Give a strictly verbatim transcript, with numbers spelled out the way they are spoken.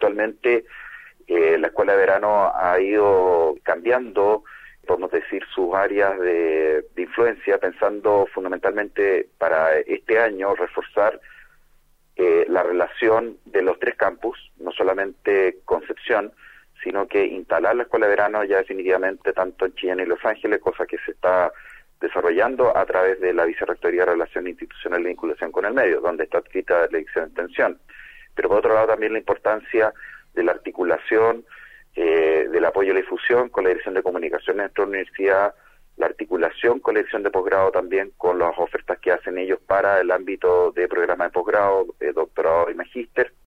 actualmente eh, la escuela de verano ha ido cambiando, podemos decir, sus áreas de, de influencia, pensando fundamentalmente para este año reforzar eh, la relación de los tres campus, no solamente Concepción, sino que instalar la escuela de verano ya definitivamente tanto en Chillán y Los Ángeles, cosa que se está desarrollando a través de la Vicerrectoría de Relaciones Institucionales y Vinculación con el Medio, donde está adscrita la dirección de extensión. Pero por otro lado también la importancia de la articulación, eh, del apoyo a la difusión con la Dirección de Comunicación de nuestra universidad, la articulación con la Dirección de Posgrado también, con las ofertas que hacen ellos para el ámbito de programas de posgrado, de doctorado y magíster,